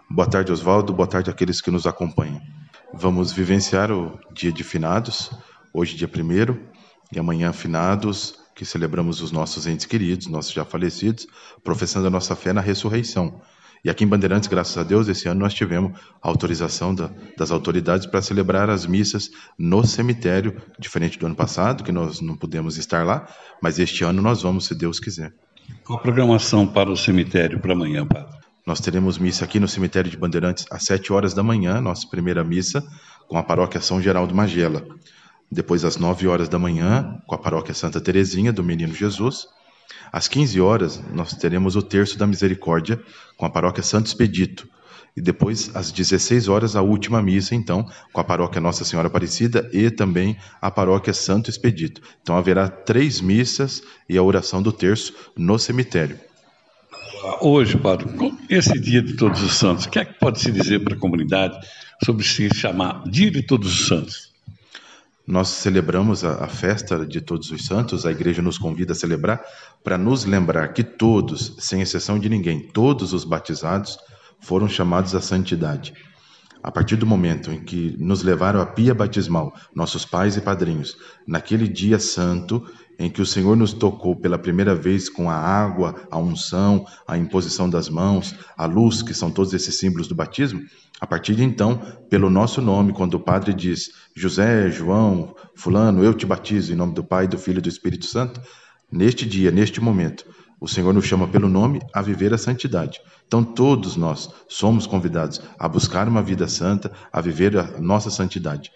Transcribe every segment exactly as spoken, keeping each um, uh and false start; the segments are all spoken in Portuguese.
Boa tarde, Oswaldo. Boa tarde àqueles que nos acompanham. Vamos vivenciar o dia de finados, hoje dia primeiro, e amanhã finados, que celebramos os nossos entes queridos, nossos já falecidos, professando a nossa fé na ressurreição. E aqui em Bandeirantes, graças a Deus, esse ano nós tivemos a autorização da, das autoridades para celebrar as missas no cemitério, diferente do ano passado, que nós não pudemos estar lá, mas este ano nós vamos, se Deus quiser. Qual a programação para o cemitério para amanhã, padre? Nós teremos missa aqui no cemitério de Bandeirantes às sete horas da manhã, nossa primeira missa, com a paróquia São Geraldo Magela. Depois, às nove horas da manhã, com a paróquia Santa Terezinha, do Menino Jesus. Às quinze horas, nós teremos o Terço da Misericórdia, com a paróquia Santo Expedito. E depois, às dezesseis horas, a última missa, então, com a paróquia Nossa Senhora Aparecida e também a paróquia Santo Expedito. Então, haverá três missas e a oração do terço no cemitério. Hoje, padre, esse dia de Todos os Santos, o que é que pode se dizer para a comunidade sobre se chamar Dia de Todos os Santos? Nós celebramos a, a festa de Todos os Santos, a igreja nos convida a celebrar para nos lembrar que todos, sem exceção de ninguém, todos os batizados foram chamados à santidade. A partir do momento em que nos levaram à pia batismal, nossos pais e padrinhos, naquele dia santo em que o Senhor nos tocou pela primeira vez com a água, a unção, a imposição das mãos, a luz, que são todos esses símbolos do batismo, a partir de então, pelo nosso nome, quando o padre diz José, João, fulano, eu te batizo em nome do Pai, do Filho e do Espírito Santo, neste dia, neste momento, o Senhor nos chama pelo nome a viver a santidade. Então todos nós somos convidados a buscar uma vida santa, a viver a nossa santidade.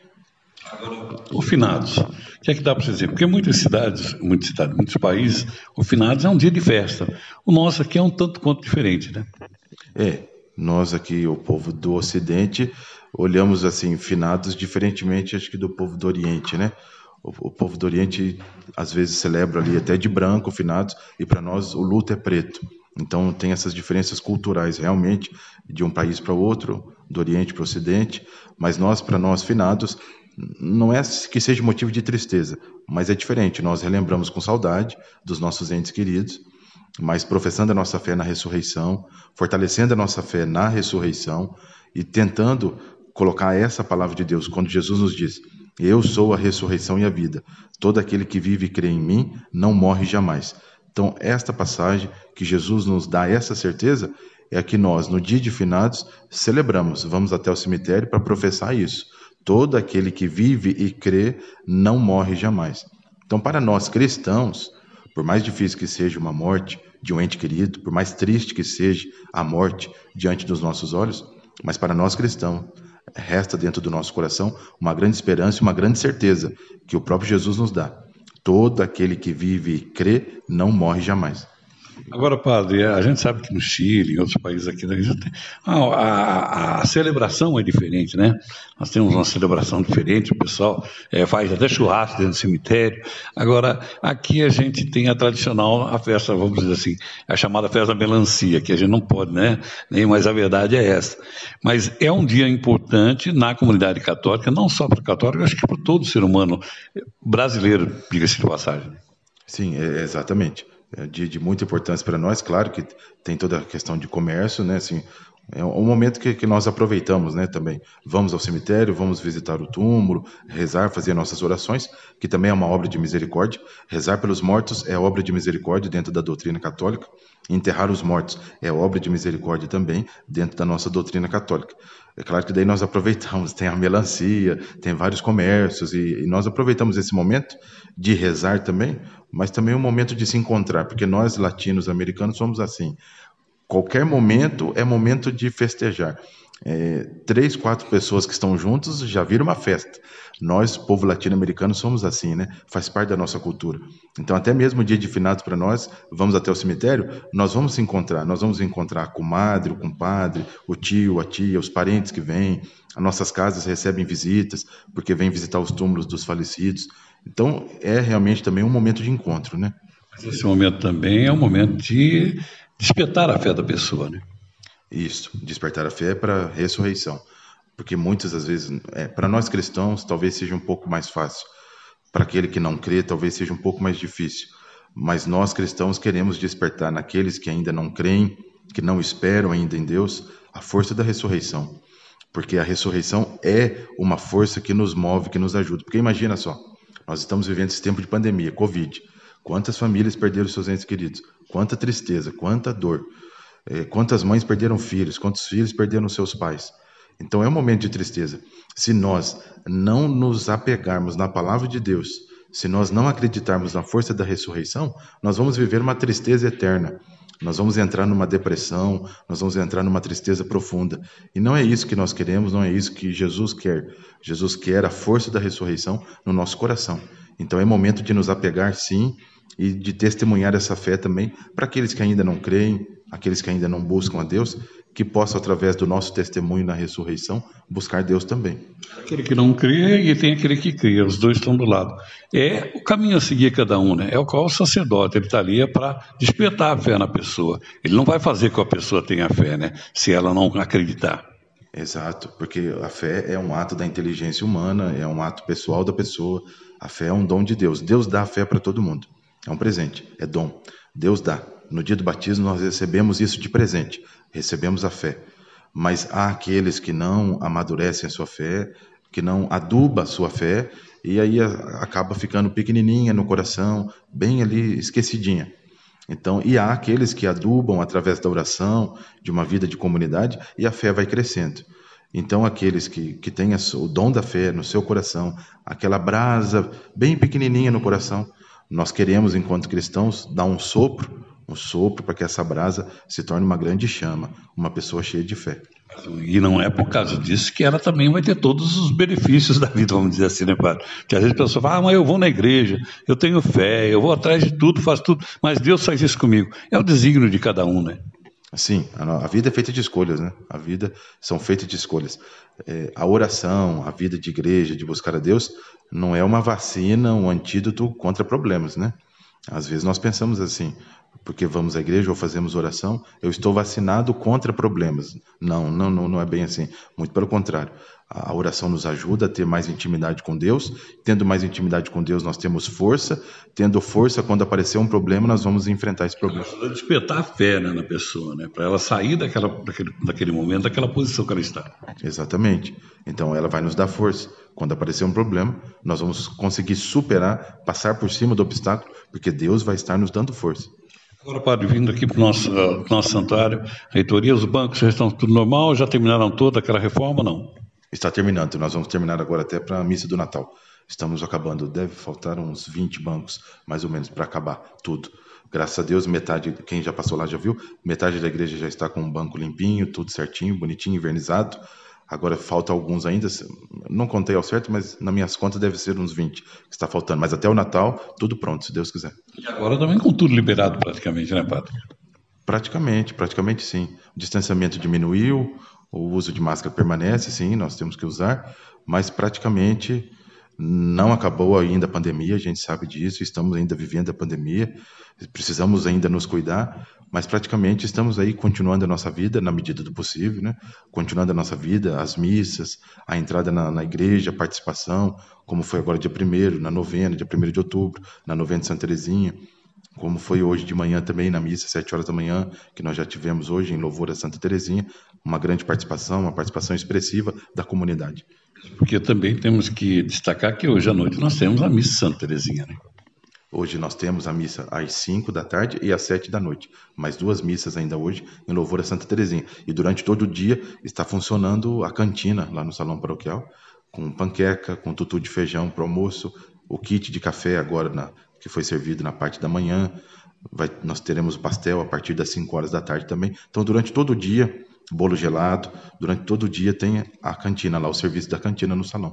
O finados, o que é que dá para dizer? Porque muitas cidades, muitas cidades, muitos países, o finados é um dia de festa. O nosso aqui é um tanto quanto diferente, né? É, nós aqui, o povo do Ocidente, olhamos assim, finados diferentemente, acho que do povo do Oriente, né? O, o povo do Oriente, às vezes, celebra ali até de branco, finados, e para nós o luto é preto. Então tem essas diferenças culturais, realmente, de um país para o outro, do Oriente para o Ocidente, mas nós, para nós, finados, não é que seja motivo de tristeza, mas é diferente. Nós relembramos com saudade dos nossos entes queridos, mas professando a nossa fé na ressurreição, fortalecendo a nossa fé na ressurreição e tentando colocar essa palavra de Deus, quando Jesus nos diz, eu sou a ressurreição e a vida, todo aquele que vive e crê em mim não morre jamais. Então, esta passagem que Jesus nos dá essa certeza é a que nós, no dia de finados, celebramos. Vamos até o cemitério para professar isso. Todo aquele que vive e crê não morre jamais. Então, para nós cristãos, por mais difícil que seja uma morte de um ente querido, por mais triste que seja a morte diante dos nossos olhos, mas para nós cristãos, resta dentro do nosso coração uma grande esperança e uma grande certeza que o próprio Jesus nos dá. Todo aquele que vive e crê não morre jamais. Agora, padre, a gente sabe que no Chile, em outros países aqui da região, a, a, a celebração é diferente, né? Nós temos uma celebração diferente, o pessoal é, faz até churrasco dentro do cemitério. Agora, aqui a gente tem a tradicional, a festa, vamos dizer assim, a chamada festa da melancia, que a gente não pode, né? Nem, mas a verdade é essa. Mas é um dia importante na comunidade católica, não só para o católico, acho que para todo ser humano brasileiro, diga-se de passagem. Sim, é, exatamente. É um dia de muita importância para nós, claro que tem toda a questão de comércio, né? Assim, é um momento que, que nós aproveitamos, né? Também vamos ao cemitério, vamos visitar o túmulo, rezar, fazer nossas orações, que também é uma obra de misericórdia. Rezar pelos mortos é obra de misericórdia dentro da doutrina católica. Enterrar os mortos é obra de misericórdia também dentro da nossa doutrina católica. É claro que daí nós aproveitamos, tem a melancia, tem vários comércios, e, e nós aproveitamos esse momento de rezar também, mas também um momento de se encontrar, porque nós, latinos americanos, somos assim. Qualquer momento é momento de festejar. É, três, quatro pessoas que estão juntos já viram uma festa. Nós, povo latino-americano, somos assim, né? Faz parte da nossa cultura. Então, até mesmo o dia de finados para nós, vamos até o cemitério, nós vamos se encontrar. Nós vamos encontrar a comadre, o compadre, o tio, a tia, os parentes que vêm. As nossas casas recebem visitas, porque vêm visitar os túmulos dos falecidos. Então, é realmente também um momento de encontro, né? Mas esse momento também é um momento de despertar a fé da pessoa, né? Isso, despertar a fé para a ressurreição. Porque muitas das vezes, é, para nós cristãos, talvez seja um pouco mais fácil. Para aquele que não crê, talvez seja um pouco mais difícil. Mas nós cristãos queremos despertar naqueles que ainda não creem, que não esperam ainda em Deus, a força da ressurreição. Porque a ressurreição é uma força que nos move, que nos ajuda. Porque imagina só, nós estamos vivendo esse tempo de pandemia, Covid. Quantas famílias perderam seus entes queridos? Quanta tristeza, quanta dor. É, quantas mães perderam filhos? Quantos filhos perderam seus pais? Então é um momento de tristeza. Se nós não nos apegarmos na palavra de Deus, se nós não acreditarmos na força da ressurreição, nós vamos viver uma tristeza eterna. Nós vamos entrar numa depressão, nós vamos entrar numa tristeza profunda. E não é isso que nós queremos, não é isso que Jesus quer. Jesus quer a força da ressurreição no nosso coração. Então é momento de nos apegar, sim, e de testemunhar essa fé também para aqueles que ainda não creem, aqueles que ainda não buscam a Deus, que possam, através do nosso testemunho na ressurreição, buscar Deus também. Aquele que não crê e tem aquele que crê, os dois estão do lado. É o caminho a seguir cada um, né? É o qual o sacerdote, ele está ali para despertar a fé na pessoa. Ele não vai fazer com que a pessoa tenha fé, né? Se ela não acreditar. Exato, porque a fé é um ato da inteligência humana, é um ato pessoal da pessoa. A fé é um dom de Deus. Deus dá a fé para todo mundo. É um presente, é dom. Deus dá. No dia do batismo nós recebemos isso de presente, recebemos a fé. Mas há aqueles que não amadurecem a sua fé, que não adubam a sua fé, e aí acaba ficando pequenininha no coração, bem ali esquecidinha. Então, e há aqueles que adubam através da oração, de uma vida de comunidade, e a fé vai crescendo. Então, aqueles que, que têm o dom da fé no seu coração, aquela brasa bem pequenininha no coração, nós queremos, enquanto cristãos, dar um sopro, um sopro para que essa brasa se torne uma grande chama, uma pessoa cheia de fé. E não é por causa disso que ela também vai ter todos os benefícios da vida, vamos dizer assim, né, padre? Porque às vezes a pessoa fala, ah, mas eu vou na igreja, eu tenho fé, eu vou atrás de tudo, faço tudo, mas Deus faz isso comigo. É o desígnio de cada um, né? Sim, a vida é feita de escolhas, né? A vida são feitas de escolhas. É, a oração, a vida de igreja, de buscar a Deus, não é uma vacina, um antídoto contra problemas, né? Às vezes nós pensamos assim, porque vamos à igreja ou fazemos oração, eu estou vacinado contra problemas. Não, não, não, não é bem assim. Muito pelo contrário. A oração nos ajuda a ter mais intimidade com Deus. Tendo mais intimidade com Deus, nós temos força. Tendo força, quando aparecer um problema, nós vamos enfrentar esse problema. Despertar a fé, né, na pessoa, né, para ela sair daquela, daquele, daquele momento, daquela posição que ela está. Exatamente. Então, ela vai nos dar força. Quando aparecer um problema, nós vamos conseguir superar, passar por cima do obstáculo, porque Deus vai estar nos dando força. Agora, padre, vindo aqui para o nosso, uh, nosso santuário, reitoria, os bancos já estão tudo normal? Já terminaram toda aquela reforma, não? Está terminando. Nós vamos terminar agora até para a missa do Natal. Estamos acabando. Deve faltar uns vinte bancos, mais ou menos, para acabar tudo. Graças a Deus, metade, quem já passou lá já viu, metade da igreja já está com um banco limpinho, tudo certinho, bonitinho, invernizado. Agora falta alguns ainda, não contei ao certo, mas nas minhas contas deve ser uns vinte que está faltando. Mas até o Natal, tudo pronto, se Deus quiser. E agora também com tudo liberado praticamente, né, padre? Praticamente, praticamente sim. O distanciamento diminuiu, o uso de máscara permanece, sim, nós temos que usar, mas praticamente não acabou ainda a pandemia, a gente sabe disso, estamos ainda vivendo a pandemia, precisamos ainda nos cuidar, mas praticamente estamos aí continuando a nossa vida na medida do possível, né? Continuando a nossa vida, as missas, a entrada na, na igreja, a participação, como foi agora dia primeiro, na novena, dia primeiro de outubro, na novena de Santa Teresinha, como foi hoje de manhã também na missa, sete horas da manhã, que nós já tivemos hoje em louvor a Santa Teresinha, uma grande participação, uma participação expressiva da comunidade. Porque também temos que destacar que hoje à noite nós temos a missa Santa Teresinha, né? Hoje nós temos a missa às cinco da tarde e às sete da noite. Mais duas missas ainda hoje em louvor a Santa Teresinha. E durante todo o dia está funcionando a cantina lá no salão paroquial, com panqueca, com tutu de feijão para o almoço, o kit de café agora na, que foi servido na parte da manhã. Vai, nós teremos o pastel a partir das cinco horas da tarde também. Então durante todo o dia, bolo gelado, durante todo o dia tem a cantina lá, o serviço da cantina no salão.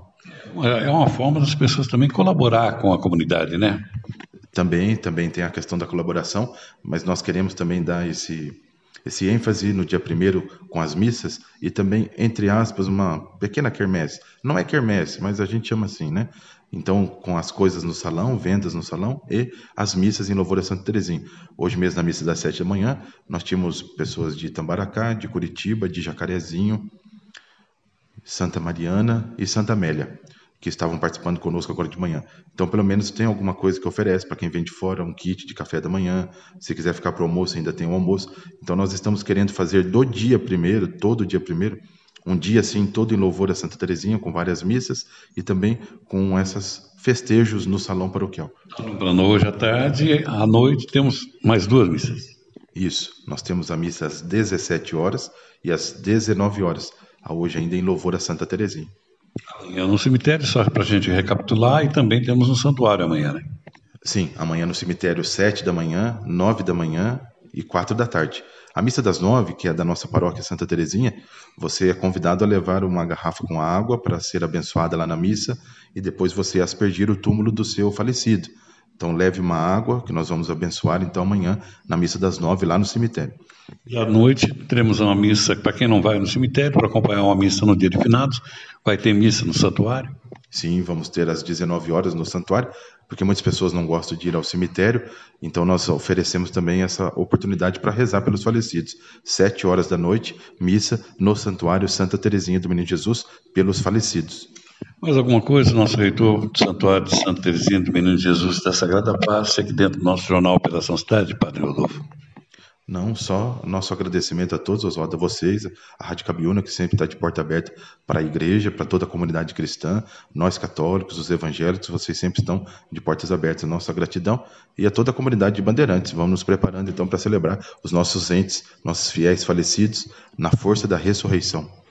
É uma forma das pessoas também colaborar com a comunidade, né? Também, também tem a questão da colaboração, mas nós queremos também dar esse, esse ênfase no dia primeiro com as missas e também, entre aspas, uma pequena quermesse. Não é quermesse, mas a gente chama assim, né? Então, com as coisas no salão, vendas no salão e as missas em louvor a Santa Teresinha. Hoje mesmo, na missa das sete da manhã, nós tínhamos pessoas de Itamaracá, de Curitiba, de Jacarezinho, Santa Mariana e Santa Amélia. que estavam participando conosco agora de manhã. Então, pelo menos tem alguma coisa que oferece para quem vem de fora, um kit de café da manhã. Se quiser ficar para o almoço, ainda tem um almoço. Então, nós estamos querendo fazer do dia primeiro, todo dia primeiro, um dia assim, todo em louvor a Santa Teresinha, com várias missas e também com esses festejos no salão paroquial. Lembrando, hoje à tarde, à noite, temos mais duas missas. Isso, nós temos a missa às dezessete horas e às dezenove horas, hoje ainda em louvor a Santa Teresinha. Amanhã no cemitério, só para a gente recapitular, e também temos no santuário amanhã, né? Sim, amanhã no cemitério, sete da manhã, nove da manhã e quatro da tarde. A missa das nove, que é da nossa paróquia Santa Teresinha, você é convidado a levar uma garrafa com água para ser abençoada lá na missa e depois você aspergir o túmulo do seu falecido. Então leve uma água que nós vamos abençoar então amanhã na missa das nove lá no cemitério. E à noite teremos uma missa, para quem não vai no cemitério, para acompanhar uma missa no dia de finados, vai ter missa no santuário? Sim, vamos ter às dezenove horas no santuário, porque muitas pessoas não gostam de ir ao cemitério, então nós oferecemos também essa oportunidade para rezar pelos falecidos. Sete horas da noite, missa no santuário Santa Teresinha do Menino Jesus, pelos falecidos. Mais alguma coisa, nosso reitor do Santuário de Santa Teresinha do Menino Jesus da Sagrada Paz, aqui dentro do nosso jornal Operação Cidade, Padre Rodolfo? Não, só nosso agradecimento a todos, Oswaldo, a vocês, a Rádio Cabiúna, que sempre está de porta aberta para a igreja, para toda a comunidade cristã, nós católicos, os evangélicos, vocês sempre estão de portas abertas. Nossa gratidão e a toda a comunidade de Bandeirantes. Vamos nos preparando então para celebrar os nossos entes, nossos fiéis falecidos, na força da ressurreição.